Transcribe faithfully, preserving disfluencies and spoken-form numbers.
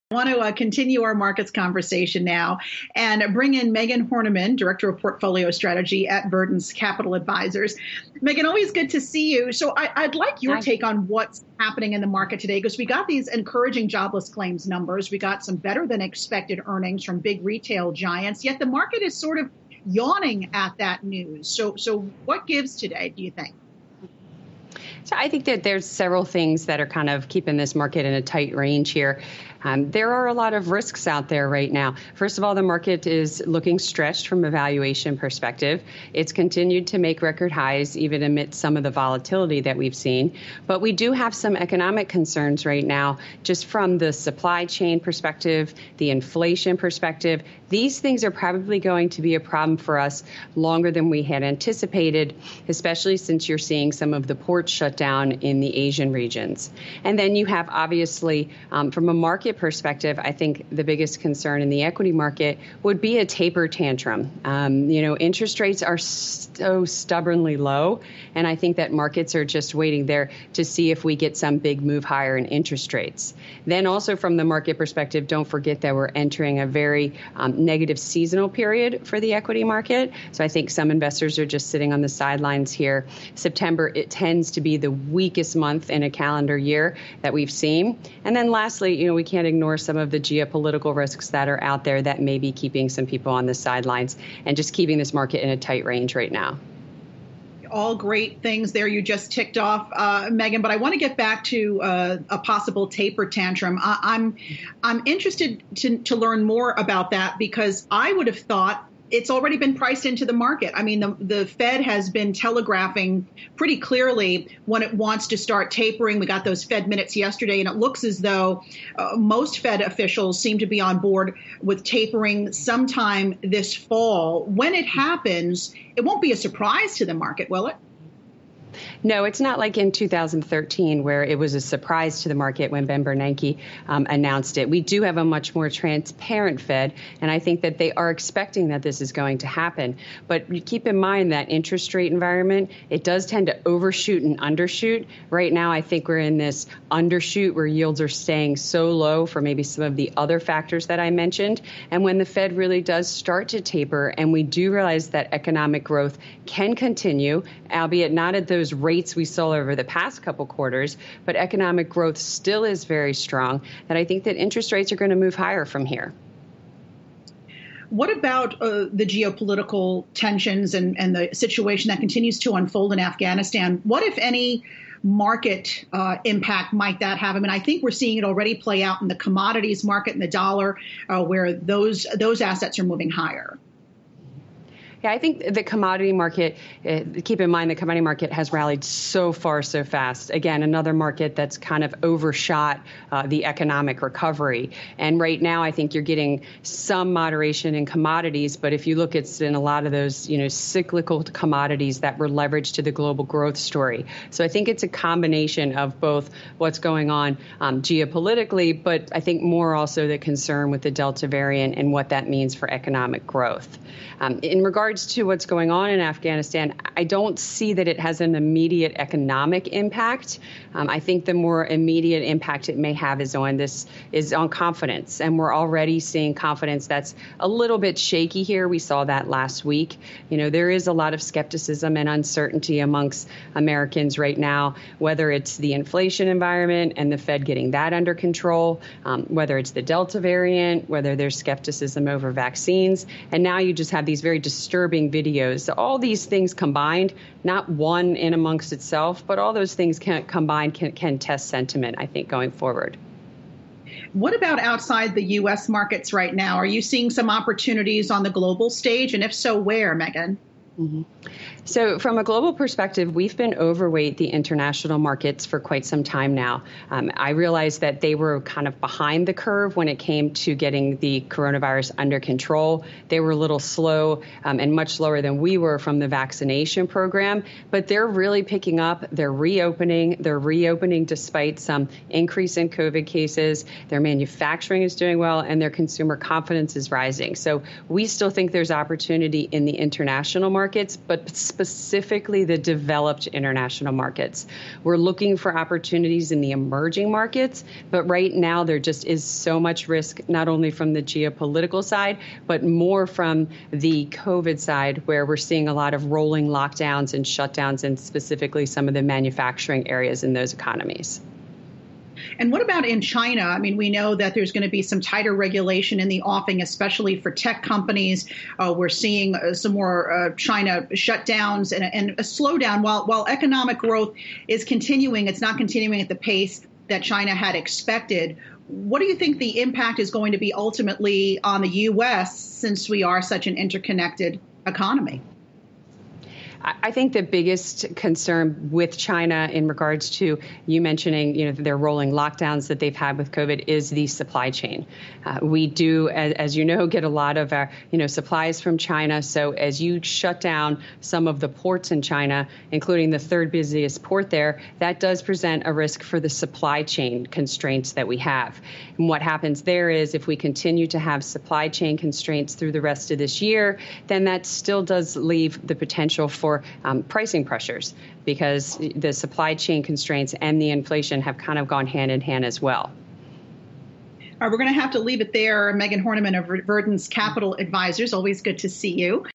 I want to uh, continue our markets conversation now and bring in Megan Horniman, Director of Portfolio Strategy at Verdence Capital Advisors. Megan, always good to see you. So I, I'd like your Hi. take on what's happening in the market today, because we got these encouraging jobless claims numbers. We got some better than expected earnings from big retail giants, yet the market is sort of yawning at that news. So, so what gives today, do you think? So I think that there's several things that are kind of keeping this market in a tight range here. Um, there are a lot of risks out there right now. First of all, the market is looking stretched from a valuation perspective. It's continued to make record highs, even amid some of the volatility that we've seen. But we do have some economic concerns right now, just from the supply chain perspective, the inflation perspective. These things are probably going to be a problem for us longer than we had anticipated, especially since you're seeing some of the ports shut down in the Asian regions. And then you have, obviously, um, from a market perspective, I think the biggest concern in the equity market would be a taper tantrum. Um, you know, interest rates are so stubbornly low, and I think that markets are just waiting there to see if we get some big move higher in interest rates. Then also from the market perspective, don't forget that we're entering a very um, negative seasonal period for the equity market. So I think some investors are just sitting on the sidelines here. September, it tends to be the weakest month in a calendar year that we've seen. And then lastly, you know, we can't ignore some of the geopolitical risks that are out there that may be keeping some people on the sidelines and just keeping this market in a tight range right now. All great things there you just ticked off, uh, Megan. But I want to get back to uh, a possible taper tantrum. I, I'm I'm interested to, to learn more about that, because I would have thought it's already been priced into the market. I mean, the, the Fed has been telegraphing pretty clearly when it wants to start tapering. We got those Fed minutes yesterday, and it looks as though uh, most Fed officials seem to be on board with tapering sometime this fall. When it happens, it won't be a surprise to the market, will it? No, it's not like in two thousand thirteen, where it was a surprise to the market when Ben Bernanke um, announced it. We do have a much more transparent Fed, and I think that they are expecting that this is going to happen. But you keep in mind that interest rate environment, it does tend to overshoot and undershoot. Right now, I think we're in this undershoot where yields are staying so low for maybe some of the other factors that I mentioned. And when the Fed really does start to taper, and we do realize that economic growth can continue, albeit not at those rates we saw over the past couple quarters, but economic growth still is very strong, that I think that interest rates are going to move higher from here. What about uh, the geopolitical tensions and, and the situation that continues to unfold in Afghanistan? What, if any, market uh, impact might that have? I mean, I think we're seeing it already play out in the commodities market and the dollar, uh, where those those assets are moving higher. Yeah, I think the commodity market, uh, keep in mind the commodity market has rallied so far so fast. Again, another market that's kind of overshot uh, the economic recovery. And right now, I think you're getting some moderation in commodities. But if you look, it's in a lot of those, you know, cyclical commodities that were leveraged to the global growth story. So I think it's a combination of both what's going on um, geopolitically, but I think more also the concern with the Delta variant and what that means for economic growth. Um, in regards to what's going on in Afghanistan, I don't see that it has an immediate economic impact. Um, I think the more immediate impact it may have is on this is on confidence. And we're already seeing confidence that's a little bit shaky here. We saw that last week. You know, there is a lot of skepticism and uncertainty amongst Americans right now, whether it's the inflation environment and the Fed getting that under control, um, whether it's the Delta variant, whether there's skepticism over vaccines. And now you just have these very disturbing videos. So all these things combined, not one in amongst itself, but all those things can combined can, can test sentiment, I think, going forward. What about outside the U S markets right now? Are you seeing some opportunities on the global stage? And if so, where, Megan? Mm-hmm. So from a global perspective, we've been overweight the international markets for quite some time now. Um, I realized that they were kind of behind the curve when it came to getting the coronavirus under control. They were a little slow um, and much slower than we were from the vaccination program, but they're really picking up. They're reopening. They're reopening despite some increase in COVID cases. Their manufacturing is doing well, and their consumer confidence is rising. So we still think there's opportunity in the international markets, but specifically the developed international markets. We're looking for opportunities in the emerging markets, but right now there just is so much risk, not only from the geopolitical side, but more from the COVID side, where we're seeing a lot of rolling lockdowns and shutdowns in specifically some of the manufacturing areas in those economies. And what about in China? I mean, we know that there's going to be some tighter regulation in the offing, especially for tech companies. Uh, we're seeing uh, some more uh, China shutdowns and, and a slowdown. While while economic growth is continuing, it's not continuing at the pace that China had expected. What do you think the impact is going to be ultimately on the U S, since we are such an interconnected economy? I think the biggest concern with China in regards to you mentioning, you know, their rolling lockdowns that they've had with COVID is the supply chain. Uh, we do, as, as you know, get a lot of our, you know, supplies from China. So as you shut down some of the ports in China, including the third busiest port there, that does present a risk for the supply chain constraints that we have. And what happens there is if we continue to have supply chain constraints through the rest of this year, then that still does leave the potential for Um, pricing pressures, because the supply chain constraints and the inflation have kind of gone hand in hand as well. All right, we're going to have to leave it there. Megan Horniman of Verdence Capital Advisors, always good to see you.